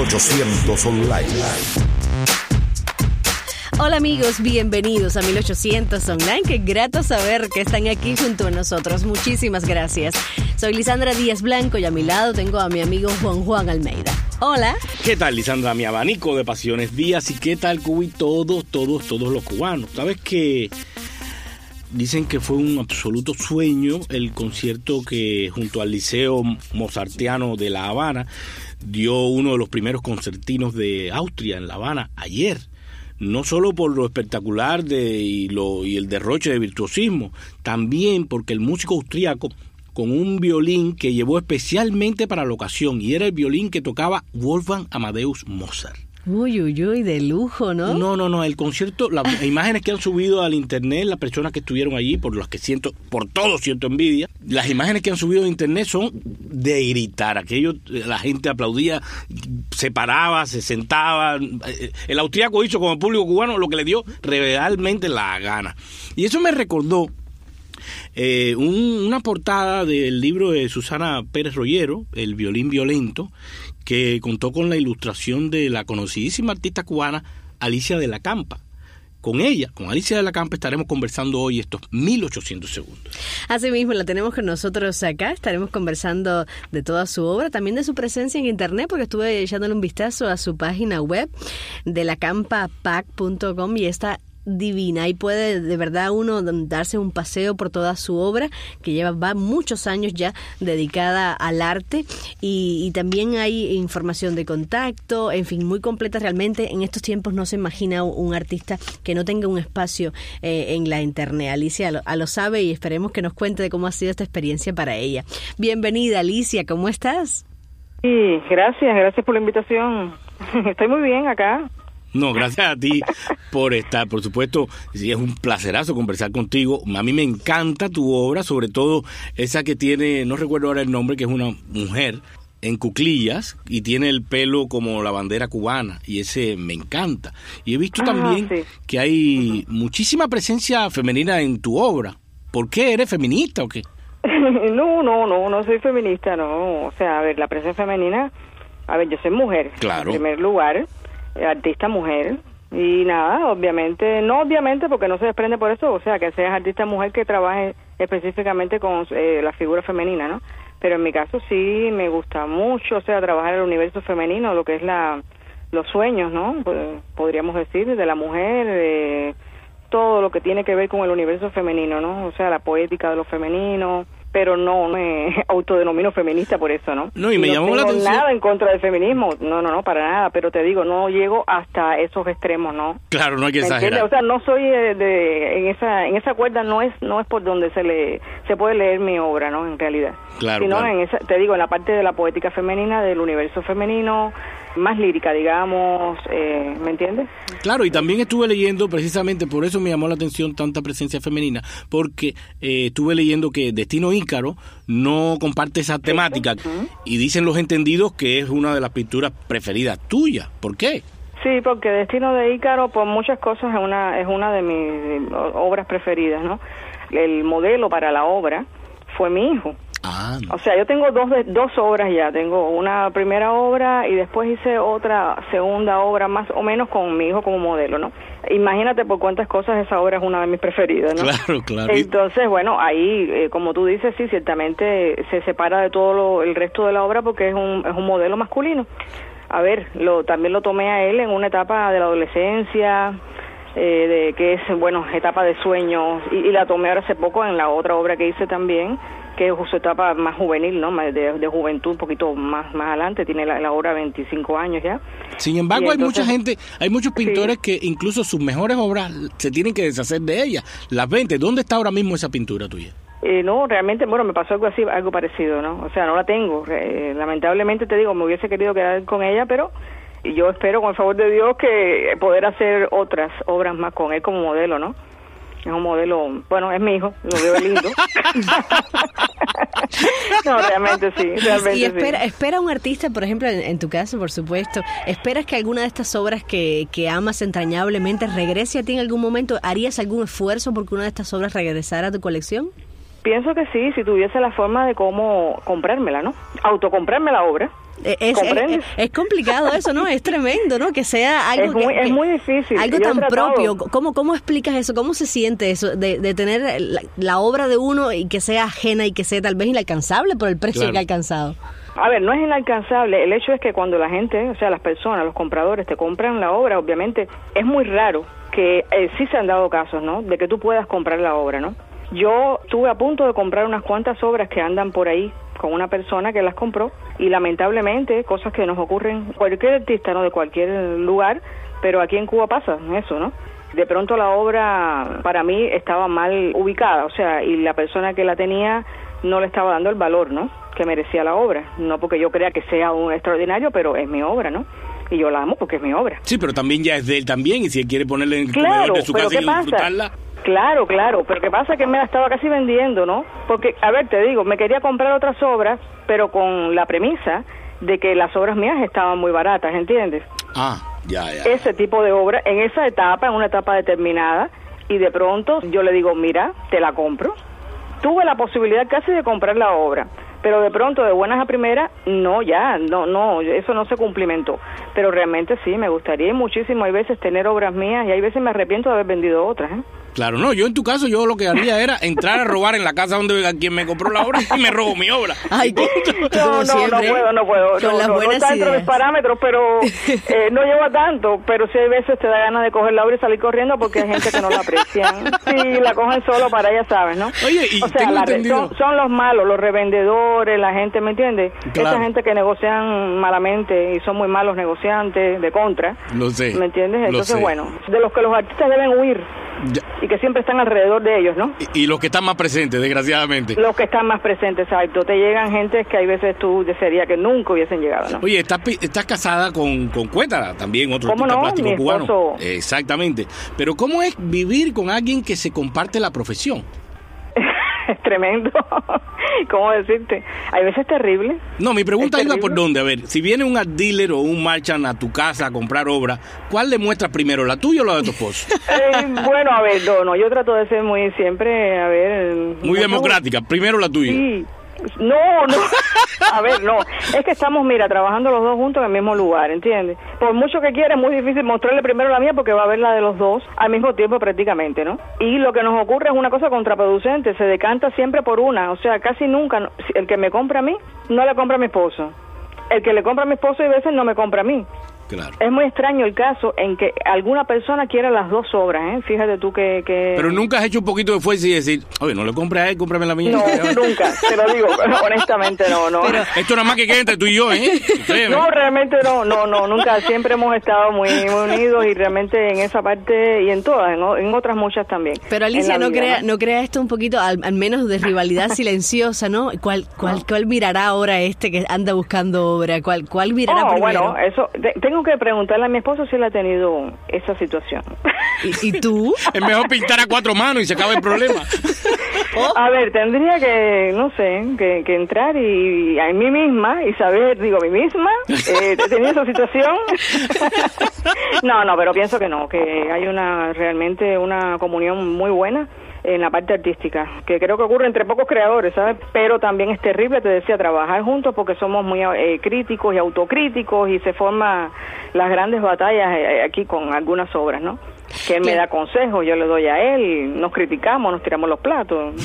1800 Online. Hola amigos, bienvenidos a 1800 Online. Qué grato saber que están aquí junto a nosotros. Muchísimas gracias. Soy Lisandra Díaz Blanco y a mi lado tengo a mi amigo Juan Almeida. Hola. ¿Qué tal, Lisandra? Mi abanico de pasiones Díaz. ¿Y qué tal, Cuba? Y todos los cubanos. ¿Sabes qué? Dicen que fue un absoluto sueño el concierto que junto al Liceo Mozartiano de La Habana dio uno de los primeros concertinos de Austria en La Habana ayer. No solo por lo espectacular y el derroche de virtuosismo, también porque el músico austríaco con un violín que llevó especialmente para la ocasión, y era el violín que tocaba Wolfgang Amadeus Mozart. Uy, de lujo, ¿no? No, el concierto, las imágenes que han subido al internet, las personas que estuvieron allí, por todos siento envidia, las imágenes que han subido a internet son de gritar, la gente aplaudía, se paraba, se sentaba, el austríaco hizo con el público cubano lo que le dio realmente la gana. Y eso me recordó una portada del libro de Susana Pérez Rollero, El violín violento, que contó con la ilustración de la conocidísima artista cubana Alicia de la Campa. Con ella, con Alicia de la Campa, estaremos conversando hoy estos 1800 segundos. Así mismo, la tenemos con nosotros acá. Estaremos conversando de toda su obra, también de su presencia en internet, porque estuve echándole un vistazo a su página web de lacampapac.com y está divina. Ahí puede de verdad uno darse un paseo por toda su obra, que va muchos años ya dedicada al arte, y también hay información de contacto, en fin, muy completa realmente. En estos tiempos no se imagina un artista que no tenga un espacio en la internet. Alicia lo sabe y esperemos que nos cuente de cómo ha sido esta experiencia para ella. Bienvenida, Alicia, ¿cómo estás? Sí, gracias por la invitación. Estoy muy bien acá. No, gracias a ti por estar, por supuesto. Sí, es un placerazo conversar contigo. A mí me encanta tu obra, sobre todo esa que tiene, no recuerdo ahora el nombre, que es una mujer en cuclillas y tiene el pelo como la bandera cubana, y ese me encanta. Y he visto también que hay muchísima presencia femenina en tu obra. ¿Por qué? ¿Eres feminista o qué? No soy feminista, no. O sea, a ver, la presencia femenina, yo soy mujer, claro, en primer lugar. Artista mujer, y nada, obviamente porque no se desprende por eso, o sea, que seas artista mujer que trabaje específicamente con la figura femenina, ¿no? Pero en mi caso sí me gusta mucho, o sea, trabajar el universo femenino, lo que es los sueños, ¿no? Pues, podríamos decir, de la mujer, de todo lo que tiene que ver con el universo femenino, ¿no? O sea, la poética de lo femenino, pero no me autodenomino feminista por eso, ¿no? No, y me llamó la atención. No tengo nada en contra del feminismo, no, para nada, pero te digo, no llego hasta esos extremos, ¿no? Claro, no hay que exagerar. O sea, no soy en esa cuerda, no es por donde se puede leer mi obra, ¿no? En realidad. Claro, sino claro. te digo, en la parte de la poética femenina, del universo femenino, más lírica, digamos, ¿me entiendes? Claro, y también estuve leyendo, precisamente por eso me llamó la atención tanta presencia femenina, porque estuve leyendo que Destino Ícaro no comparte esa temática, y dicen los entendidos que es una de las pinturas preferidas tuyas. ¿Por qué? Sí, porque Destino de Ícaro, por muchas cosas, es una de mis obras preferidas, ¿no? El modelo para la obra fue mi hijo. No. O sea, yo tengo dos obras ya. Tengo una primera obra y después hice otra segunda obra, más o menos con mi hijo como modelo, ¿no? Imagínate por cuántas cosas esa obra es una de mis preferidas, ¿no? Claro. Entonces, bueno, ahí, como tú dices, sí, ciertamente se separa de todo el resto de la obra porque es un modelo masculino. A ver, también lo tomé a él en una etapa de la adolescencia, que es, etapa de sueños, y la tomé ahora hace poco en la otra obra que hice también, que es su etapa más juvenil, ¿no? De juventud, un poquito más adelante, tiene la obra 25 años ya. Sin embargo, entonces, hay muchos pintores que incluso sus mejores obras se tienen que deshacer de ellas, las venden. ¿Dónde está ahora mismo esa pintura tuya? No, realmente, me pasó algo parecido, ¿no? O sea, no la tengo. Lamentablemente, te digo, me hubiese querido quedar con ella, pero yo espero, con el favor de Dios, que poder hacer otras obras más con él como modelo, ¿no? Es un modelo, es mi hijo, lo veo lindo. No, realmente sí. Y espera un artista, por ejemplo, en tu caso, por supuesto, ¿esperas que alguna de estas obras que amas entrañablemente regrese a ti en algún momento? ¿Harías algún esfuerzo porque una de estas obras regresara a tu colección? Pienso que sí, si tuviese la forma de cómo comprármela, ¿no? Autocomprarme la obra. Es complicado eso, ¿no? Es tremendo, ¿no? Que sea algo es muy difícil. Algo tan propio. ¿Cómo explicas eso? ¿Cómo se siente eso de tener la obra de uno y que sea ajena y que sea tal vez inalcanzable por el precio que ha alcanzado? A ver, no es inalcanzable. El hecho es que cuando la gente, o sea, las personas, los compradores te compran la obra, obviamente es muy raro que sí se han dado casos, ¿no? De que tú puedas comprar la obra, ¿no? Yo estuve a punto de comprar unas cuantas obras que andan por ahí con una persona que las compró y lamentablemente cosas que nos ocurren cualquier artista, ¿no? De cualquier lugar, pero aquí en Cuba pasa eso, ¿no? De pronto la obra para mí estaba mal ubicada, o sea, y la persona que la tenía no le estaba dando el valor, ¿no? Que merecía la obra, no porque yo crea que sea un extraordinario, pero es mi obra, ¿no? Y yo la amo porque es mi obra. Sí, pero también ya es de él también, y si él quiere ponerle en el comedor de su casa y disfrutarla. Claro, pero ¿qué pasa? Que me la estaba casi vendiendo, ¿no? Porque, a ver, te digo, me quería comprar otras obras, pero con la premisa de que las obras mías estaban muy baratas, ¿entiendes? Ya. Ese tipo de obra, en esa etapa, en una etapa determinada, y de pronto yo le digo, mira, te la compro. Tuve la posibilidad casi de comprar la obra, pero de pronto, de buenas a primeras, no, eso no se cumplimentó. Pero realmente sí, me gustaría muchísimo, hay veces tener obras mías y hay veces me arrepiento de haber vendido otras, ¿eh? Claro, no, yo en tu caso, yo lo que haría era entrar a robar en la casa donde quien me compró la obra y me robo mi obra. Ay, no puedo. No está dentro de mis parámetros, pero no llevo a tanto, pero sí hay veces te da ganas de coger la obra y salir corriendo porque hay gente que no la aprecian. Sí, la cogen solo para ella, ¿sabes, no? Oye, y o sea, son los malos, los revendedores, la gente, ¿me entiendes? Claro. Esa gente que negocian malamente y son muy malos negociantes de contra. Lo sé. ¿Me entiendes? Entonces, bueno, de los que los artistas deben huir. Y que siempre están alrededor de ellos, ¿no? Y los que están más presentes, desgraciadamente. Los que están más presentes, exacto. Te llegan gente que hay veces tú desearías que nunca hubiesen llegado, ¿no? Oye, estás casada con Cuétara, también otro artista plástico cubano. Exactamente. Pero ¿cómo es vivir con alguien que se comparte la profesión? Es tremendo. ¿Cómo decirte? Hay veces terrible. No, mi pregunta iba por dónde. A ver, si viene un art dealer o un merchant a tu casa a comprar obra, ¿cuál le muestras primero, la tuya o la de tu esposo? Bueno, a ver, no, yo trato de ser muy siempre, a ver... Muy democrática, primero la tuya. Sí. No, a ver, no, es que estamos, mira, trabajando los dos juntos en el mismo lugar, ¿entiendes? Por mucho que quiera, es muy difícil mostrarle primero la mía porque va a ver la de los dos al mismo tiempo prácticamente, ¿no? Y lo que nos ocurre es una cosa contraproducente, se decanta siempre por una, o sea, casi nunca, el que me compra a mí, no le compra a mi esposo, el que le compra a mi esposo y a veces no me compra a mí. Claro. Es muy extraño el caso en que alguna persona quiera las dos obras, ¿eh? Fíjate tú que... Pero nunca has hecho un poquito de fuerza y decir, oye, no le compres a él, cómprame la mía. No, nunca, te lo digo, honestamente no. Pero esto nada más que queda entre tú y yo, ¿eh? Créeme. No, realmente no, nunca, siempre hemos estado muy unidos y realmente en esa parte y en todas, en otras muchas también. Pero Alicia, no crea esto un poquito, al menos de rivalidad silenciosa, ¿no? ¿Cuál mirará ahora este que anda buscando obra? ¿Cuál mirará primero? Bueno, eso... Tengo que preguntarle a mi esposo si él ha tenido esa situación. ¿Y tú? Es mejor pintar a 4 manos y se acaba el problema. A ver, tendría que, no sé, que entrar y a mí misma y saber, digo, a mí misma, ¿he tenido esa situación? No, pero pienso que no, que hay realmente una comunión muy buena en la parte artística, que creo que ocurre entre pocos creadores, ¿sabes? Pero también es terrible, te decía, trabajar juntos porque somos muy críticos y autocríticos y se forman las grandes batallas aquí con algunas obras, ¿no? Que él me da consejos, yo le doy a él, nos criticamos, nos tiramos los platos.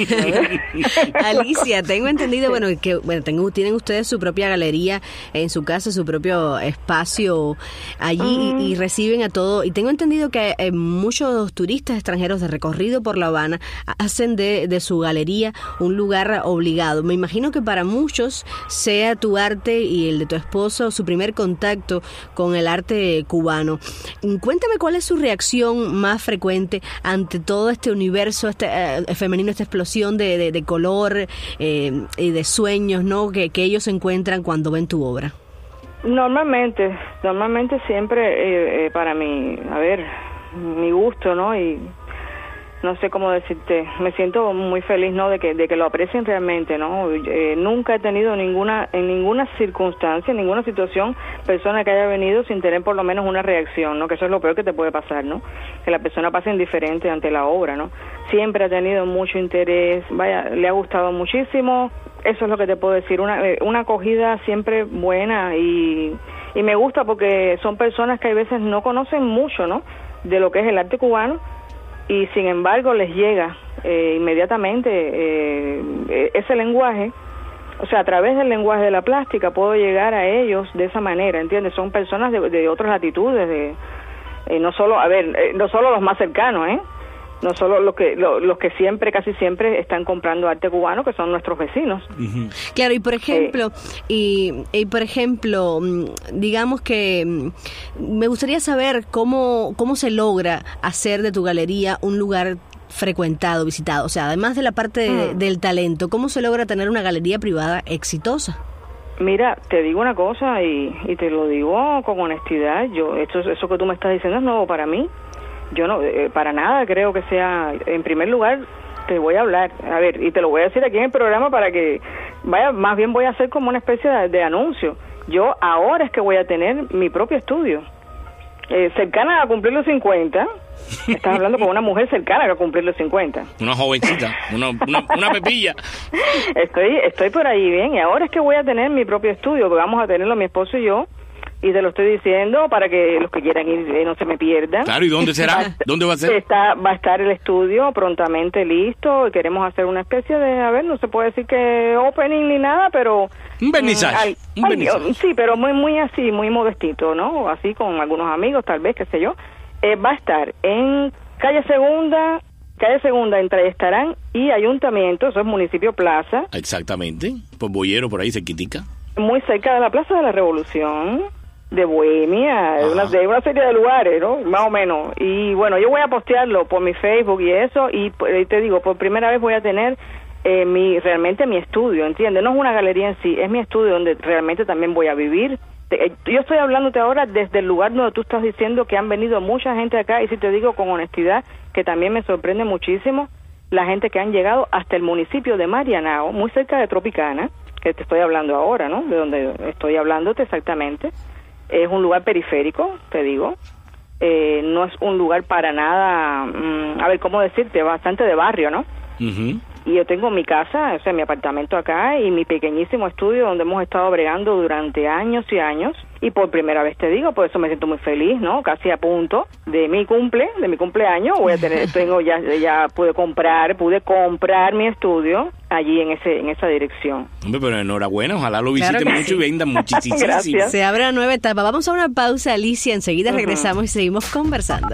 Alicia, tengo entendido, tienen ustedes su propia galería en su casa, su propio espacio allí y reciben a todo. Y tengo entendido que muchos turistas extranjeros de recorrido por La Habana hacen de su galería un lugar obligado. Me imagino que para muchos sea tu arte y el de tu esposo su primer contacto con el arte cubano. Cuéntame cuál es su reacción más frecuente ante todo este universo femenino, esta explosión de color y de sueños, ¿no? que ellos encuentran cuando ven tu obra. Normalmente siempre para mí, a ver, mi gusto, ¿no? Y no sé cómo decirte, me siento muy feliz, ¿no? De que lo aprecien realmente, ¿no? Nunca he tenido en ninguna circunstancia, en ninguna situación, persona que haya venido sin tener por lo menos una reacción, ¿no? Que eso es lo peor que te puede pasar, ¿no? Que la persona pase indiferente ante la obra, ¿no? Siempre ha tenido mucho interés, le ha gustado muchísimo, Eso es lo que te puedo decir, una acogida siempre buena y me gusta porque son personas que a veces no conocen mucho, ¿no?, de lo que es el arte cubano, y sin embargo les llega inmediatamente ese lenguaje. O sea, a través del lenguaje de la plástica puedo llegar a ellos de esa manera, ¿entiendes? Son personas de otras latitudes, no solo los más cercanos, no solo los que siempre, casi siempre están comprando arte cubano, que son nuestros vecinos. Uh-huh. Claro, y por ejemplo, digamos que me gustaría saber cómo se logra hacer de tu galería un lugar frecuentado, visitado. O sea, además de la parte del talento, ¿cómo se logra tener una galería privada exitosa? Mira, te digo una cosa y te lo digo con honestidad. Eso que tú me estás diciendo es nuevo para mí. Yo no, para nada creo que sea. En primer lugar, te voy a hablar, a ver, y te lo voy a decir aquí en el programa para que más bien voy a hacer como una especie de anuncio. Yo ahora es que voy a tener mi propio estudio. Cercana a cumplir los 50, estás hablando con una mujer cercana a cumplir los 50. Una jovencita, una pepilla. Estoy por ahí, bien, y ahora es que voy a tener mi propio estudio, que vamos a tenerlo mi esposo y yo, y te lo estoy diciendo para que los que quieran ir no se me pierdan. Claro, ¿y dónde será? ¿Dónde va a ser? Va a estar el estudio prontamente listo, y queremos hacer una especie de, no se puede decir que opening ni nada, pero... Un vernizaje. Sí, pero muy así, muy modestito, ¿no? Así con algunos amigos, tal vez, qué sé yo. Va a estar en calle Segunda entre Estarán y Ayuntamiento, eso es Municipio Plaza. Exactamente, por Boyero, por ahí cerquitica. Muy cerca de la Plaza de la Revolución, de Bohemia, de una serie de lugares, ¿no? Más o menos. Y bueno, yo voy a postearlo por mi Facebook y eso, y te digo, por primera vez voy a tener realmente mi estudio, ¿entiendes? No es una galería en sí, es mi estudio donde realmente también voy a vivir. Yo estoy hablándote ahora desde el lugar donde tú estás diciendo que han venido mucha gente acá, y si te digo con honestidad que también me sorprende muchísimo la gente que han llegado hasta el municipio de Marianao, muy cerca de Tropicana, que te estoy hablando ahora, ¿no? De donde estoy hablándote exactamente. Es un lugar periférico, te digo. No es un lugar para nada, a ver, ¿cómo decirte? Bastante de barrio, ¿no? Uh-huh. Y yo tengo mi casa, o sea, mi apartamento acá y mi pequeñísimo estudio donde hemos estado bregando durante años y años. Y por primera vez te digo, por eso me siento muy feliz, ¿no? Casi a punto de mi cumpleaños, voy a tener, ya pude comprar mi estudio allí en esa dirección. Hombre, pero enhorabuena, ojalá lo visiten mucho y vendan muchísimo. Gracias. Se abre una nueva etapa. Vamos a una pausa, Alicia, enseguida regresamos y seguimos conversando.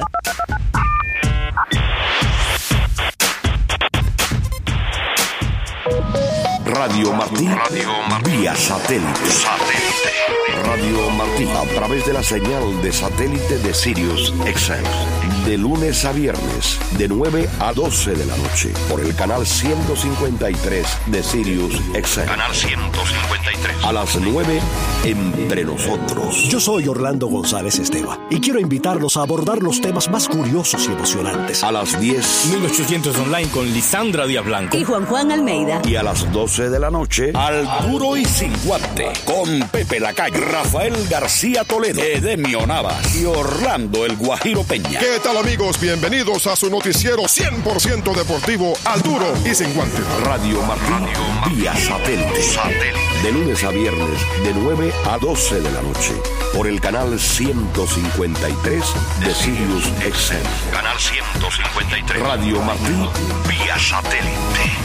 Radio Martí, vía satélite. Radio Martí, a través de la señal de satélite de Sirius XM. De lunes a viernes, de 9 a 12 de la noche, por el canal 153 de Sirius XM. Canal 153. A las 9, Entre Nosotros. Yo soy Orlando González Esteva y quiero invitarlos a abordar los temas más curiosos y emocionantes. A las 10, 1800 online con Lisandra Díaz Blanco y Juan Almeida. Y a las 12 de la noche, Al Duro y Sin Guante, con Pepe Lacayo, Rafael García Toledo, Edemio Navas y Orlando El Guajiro Peña. ¿Qué tal, amigos? Bienvenidos a su noticiero 100% deportivo, Al Duro y Sin Guante. Radio Martí, vía satélite. De lunes a viernes, de 9 a 12 de la noche, por el canal 153 de Sirius XM. Canal 153. Radio Martí, vía satélite.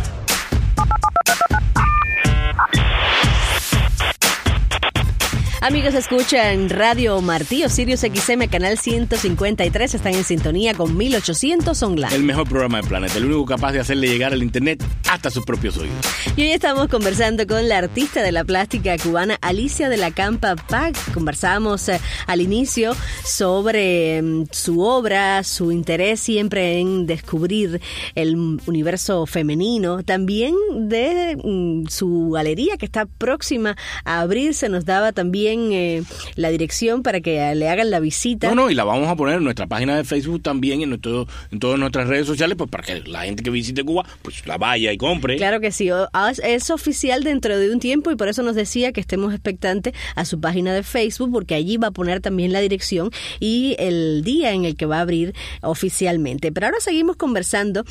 Amigos, escuchan Radio Martí o Sirius XM, canal 153. Están en sintonía con 1800 online. El mejor programa del planeta, el único capaz de hacerle llegar el internet hasta sus propios oídos. Y hoy estamos conversando con la artista de la plástica cubana, Alicia de la Campa Pac. Conversamos al inicio sobre su obra, su interés siempre en descubrir el universo femenino. También de su galería que está próxima a abrirse. Nos daba también también la dirección para que le hagan la visita. No, y la vamos a poner en nuestra página de Facebook también, en todas nuestras redes sociales, pues para que la gente que visite Cuba, pues la vaya y compre. Claro que sí, es oficial dentro de un tiempo y por eso nos decía que estemos expectantes a su página de Facebook, porque allí va a poner también la dirección y el día en el que va a abrir oficialmente. Pero ahora seguimos conversando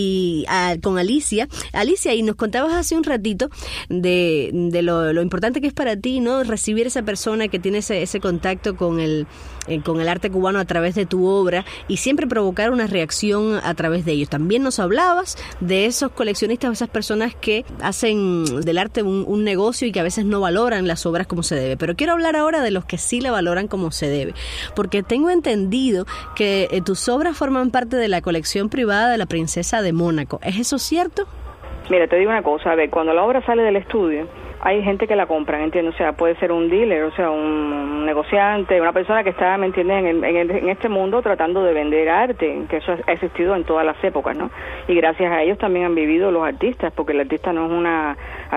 con Alicia. Alicia, y nos contabas hace un ratito de lo importante que es para ti, ¿no? Recibir esa persona que tiene ese contacto con el arte cubano a través de tu obra y siempre provocar una reacción a través de ellos. También nos hablabas de esos coleccionistas, esas personas que hacen del arte un negocio y que a veces no valoran las obras como se debe. Pero quiero hablar ahora de los que sí la valoran como se debe, porque tengo entendido que tus obras forman parte de la colección privada de la princesa de Mónaco. ¿Es eso cierto? Mira, te digo una cosa, a ver, cuando la obra sale del estudio, hay gente que la compra, ¿entiendes? O sea, puede ser un dealer, o sea, un negociante, una persona que está, ¿me entiendes?, en este mundo tratando de vender arte, que eso ha existido en todas las épocas, ¿no? Y gracias a ellos también han vivido los artistas, porque el artista no es una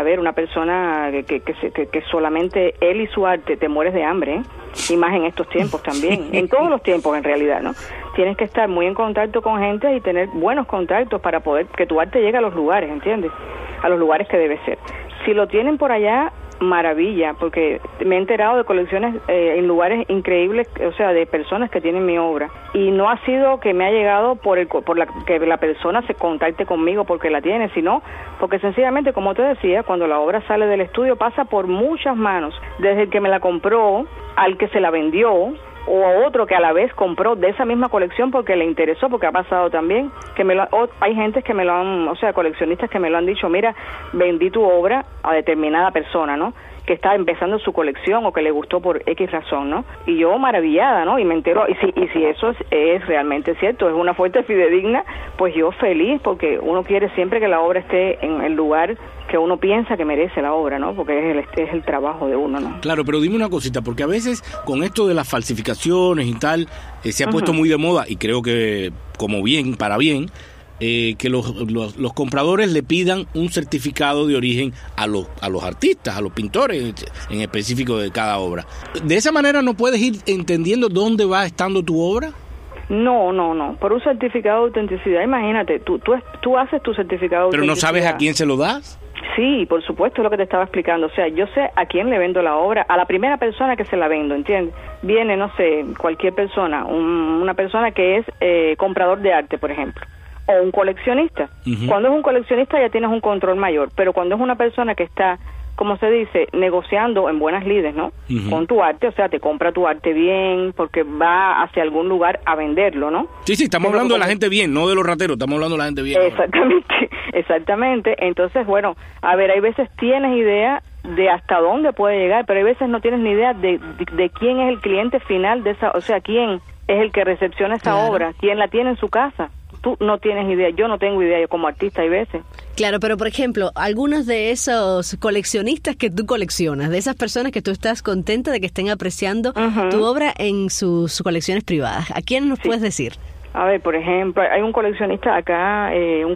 persona que solamente él y su arte, te mueres de hambre, ¿eh? Y más en estos tiempos también, en todos los tiempos en realidad, ¿no? Tienes que estar muy en contacto con gente y tener buenos contactos para poder que tu arte llegue a los lugares, ¿entiendes? A los lugares que debe ser. Si lo tienen por allá, maravilla, porque me he enterado de colecciones en lugares increíbles, o sea, de personas que tienen mi obra, y no ha sido que me ha llegado que la persona se contacte conmigo porque la tiene, sino porque sencillamente, como te decía, cuando la obra sale del estudio pasa por muchas manos, desde el que me la compró al que se la vendió, o a otro que a la vez compró de esa misma colección porque le interesó, porque ha pasado también, hay gente que me lo han, o sea, coleccionistas que me lo han dicho, mira, vendí tu obra a determinada persona, ¿no?, que está empezando su colección o que le gustó por X razón, ¿no? Y yo maravillada, ¿no? Y me entero, y si eso es realmente cierto, es una fuente fidedigna, pues yo feliz, porque uno quiere siempre que la obra esté en el lugar que uno piensa que merece la obra, ¿no? Porque es el trabajo de uno, ¿no? Claro, pero dime una cosita, porque a veces con esto de las falsificaciones y tal, se ha puesto muy de moda, y creo que para bien, que los compradores le pidan un certificado de origen a los artistas, a los pintores en específico de cada obra. ¿De esa manera no puedes ir entendiendo dónde va estando tu obra? No. Por un certificado de autenticidad, imagínate, tú haces tu certificado de autenticidad. ¿Pero no sabes a quién se lo das? Sí, por supuesto, es lo que te estaba explicando. O sea, yo sé a quién le vendo la obra, a la primera persona que se la vendo, ¿entiendes? Viene, no sé, cualquier persona, una persona que es comprador de arte, por ejemplo, o un coleccionista. Uh-huh. Cuando es un coleccionista ya tienes un control mayor, pero cuando es una persona que está, como se dice, negociando en buenas lides, ¿no? Uh-huh. Con tu arte, o sea, te compra tu arte bien porque va hacia algún lugar a venderlo, ¿no? Sí, estamos hablando de la gente bien, no de los rateros, estamos hablando de la gente bien. Exactamente. Entonces, bueno, a ver, hay veces tienes idea de hasta dónde puede llegar, pero hay veces no tienes ni idea de quién es el cliente final de esa, o sea, quién es el que recepciona esa obra, quién la tiene en su casa. Tú no tienes idea, yo no tengo idea, yo como artista hay veces. Claro, pero por ejemplo, algunos de esos coleccionistas que tú coleccionas, de esas personas que tú estás contenta de que estén apreciando tu obra en sus colecciones privadas, ¿a quién nos puedes decir? A ver, por ejemplo, hay un coleccionista acá, es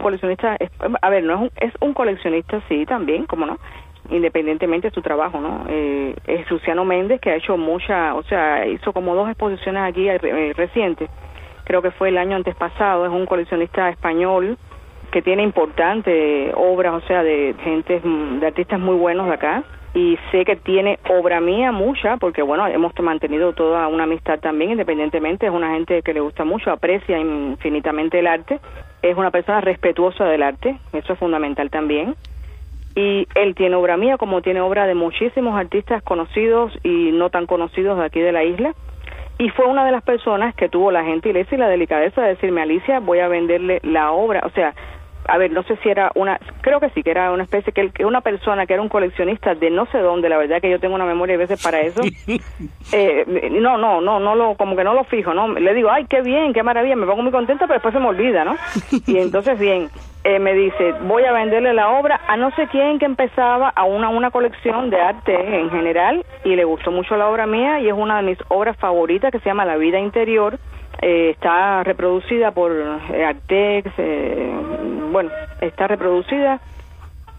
un coleccionista, sí, también, ¿cómo no? Independientemente de su trabajo, ¿no? Es Luciano Méndez, que ha hecho hizo como 2 exposiciones aquí recientes. Creo que fue el año antes pasado. Es un coleccionista español que tiene importantes obras, o sea, de artistas muy buenos de acá, y sé que tiene obra mía mucha, porque bueno, hemos mantenido toda una amistad también, independientemente. Es una gente que le gusta mucho, aprecia infinitamente el arte, es una persona respetuosa del arte, eso es fundamental también, y él tiene obra mía como tiene obra de muchísimos artistas conocidos y no tan conocidos de aquí de la isla. Y fue una de las personas que tuvo la gentileza y la delicadeza de decirme, Alicia, voy a venderle la obra. O sea, a ver, no sé si era creo que sí, que era una especie, que una persona que era un coleccionista de no sé dónde, la verdad que yo tengo una memoria a veces para eso. Como que no lo fijo, ¿no? Le digo, ay, qué bien, qué maravilla, me pongo muy contenta, pero después se me olvida, ¿no? Y entonces, bien, me dice, voy a venderle la obra a no sé quién que empezaba a una colección de arte en general, y le gustó mucho la obra mía, y es una de mis obras favoritas, que se llama La vida interior. Está reproducida por Artex, está reproducida,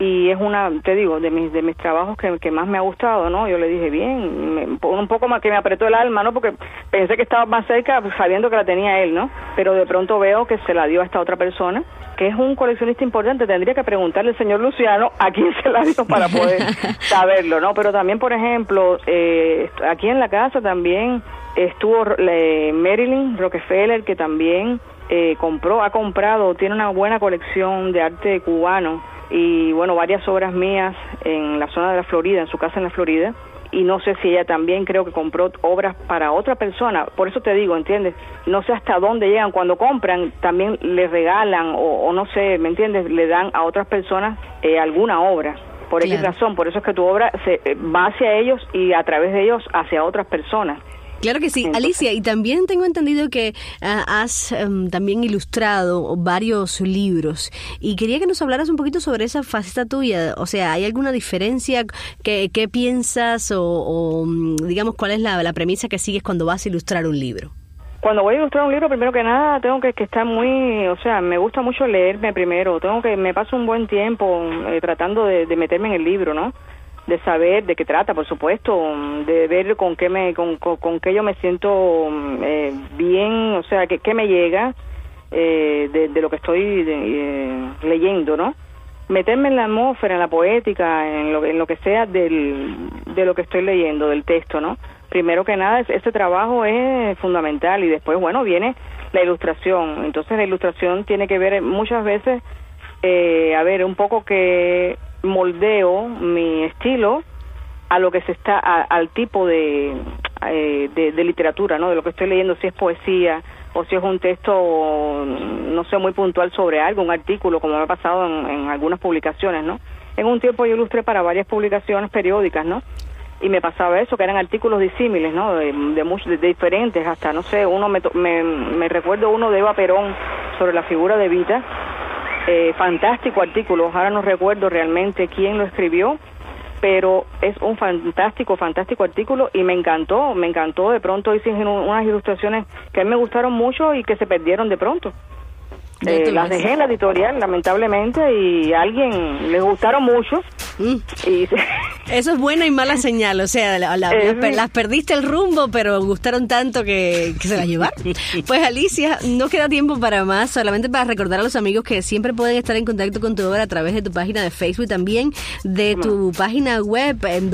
y es te digo, de mis trabajos que más me ha gustado, ¿no? Yo le dije, bien, un poco más que me apretó el alma, ¿no? Porque pensé que estaba más cerca sabiendo que la tenía él, ¿no? Pero de pronto veo que se la dio a esta otra persona, que es un coleccionista importante. Tendría que preguntarle al señor Luciano a quién se la dio para poder saberlo, ¿no? Pero también, por ejemplo, aquí en la casa también estuvo Marilyn Rockefeller, que también ha comprado, tiene una buena colección de arte cubano y, bueno, varias obras mías en la zona de la Florida, en su casa en la Florida. Y no sé si ella también creo que compró obras para otra persona. Por eso te digo, ¿entiendes? No sé hasta dónde llegan. Cuando compran, también le regalan o no sé, ¿me entiendes? Le dan a otras personas alguna obra. Por X razón. Por eso es que tu obra va hacia ellos y a través de ellos hacia otras personas. Claro que sí. Entonces, Alicia, y también tengo entendido que has también ilustrado varios libros y quería que nos hablaras un poquito sobre esa faceta tuya. O sea, ¿hay alguna diferencia? ¿Qué piensas o digamos cuál es la premisa que sigues cuando vas a ilustrar un libro? Cuando voy a ilustrar un libro, primero que nada, tengo que estar me gusta mucho leerme primero. Me paso un buen tiempo tratando de meterme en el libro, ¿no? De saber de qué trata, por supuesto, de ver con qué yo me siento bien, o sea, qué me llega de lo que estoy leyendo, ¿no? Meterme en la atmósfera, en la poética, en lo que sea de lo que estoy leyendo, del texto, ¿no? Primero que nada, este trabajo es fundamental y después, bueno, viene la ilustración. Entonces la ilustración tiene que ver muchas veces, un poco que moldeo mi estilo a lo que al tipo de literatura, ¿no? De lo que estoy leyendo, si es poesía o si es un texto, no sé, muy puntual sobre algo, un artículo, como me ha pasado en algunas publicaciones, ¿no? En un tiempo yo ilustré para varias publicaciones periódicas, ¿no? Y me pasaba eso, que eran artículos disímiles, ¿no? De diferentes, hasta, no sé, me recuerdo uno de Eva Perón sobre la figura de Evita. Fantástico artículo, ahora no recuerdo realmente quién lo escribió, pero es un fantástico artículo y me encantó. De pronto hice unas ilustraciones que a mí me gustaron mucho y que se perdieron de pronto. Las dejé en la editorial, lamentablemente, y a alguien les gustaron mucho. Y eso es buena y mala señal, o sea, las perdiste el rumbo, pero gustaron tanto que se las llevaron. Pues Alicia, no queda tiempo para más, solamente para recordar a los amigos que siempre pueden estar en contacto con tu obra a través de tu página de Facebook, también de tu página web en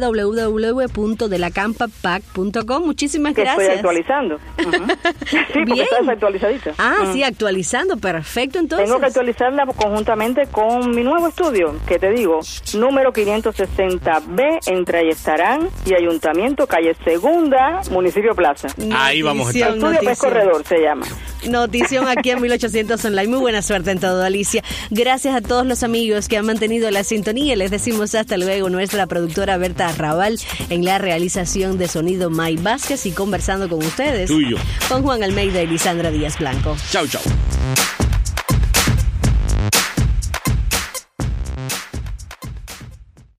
www.delacampapac.com. Muchísimas gracias. Estoy actualizando. Sí, porque está desactualizadita. Sí, actualizando, perfecto. Entonces tengo que actualizarla conjuntamente con mi nuevo estudio, que te digo, número 560B, entre Ayestarán y Ayuntamiento, calle Segunda, municipio Plaza. Ahí vamos a estar. Estudio Pez Corredor se llama. Notición aquí en 1800 Online. Muy buena suerte en todo, Alicia. Gracias a todos los amigos que han mantenido la sintonía. Les decimos hasta luego. Nuestra productora Berta Raval en la realización de sonido May Vázquez y conversando con ustedes. Tuyo. Con Juan Almeida y Lisandra Díaz Blanco. Chau, chau.